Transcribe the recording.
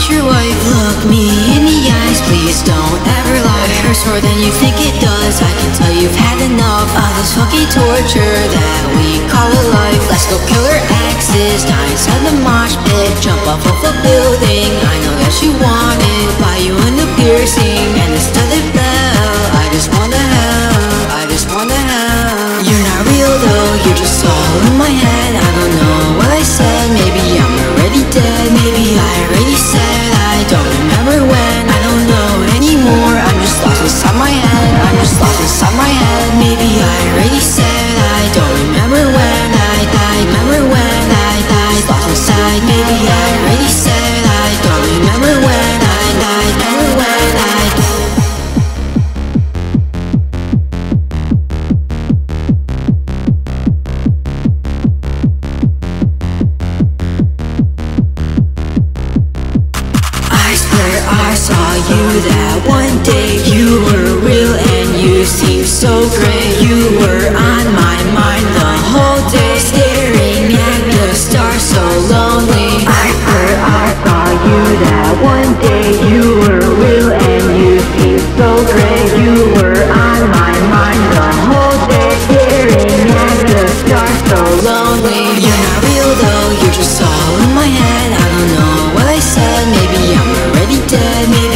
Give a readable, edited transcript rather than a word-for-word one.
future wife. Look me in the eyes, please don't ever lie. It hurts more than you think it does. I can tell you've had enough of this fucking torture that we call a life. Let's go kill our exes, die inside the mosh pit, jump off of a building. I know that you want it, buy you a new piercing and a studded bell. I just wanna help, I just wanna help. You're not real though, you're just all in my head. I don't know what I said, maybe I'm already dead. Maybe I already said I don't remember when. I don't know anymore, I'm just lost inside my head. I'm just lost inside my head. Maybe I already said I don't remember when I died. Remember when I died, lost inside. Maybe I already said I don't remember when I died. Remember when I died. I saw you that one day. You were real and you seemed so great. You were on my mind the whole day, staring at the stars, so lonely. I swear I saw you that one day. You were real and you seemed so great. You were on my mind the whole day, staring at the stars, so lonely. You're not real though, you're just all in my head. I don't know what I said, maybe I'm already dead. Maybe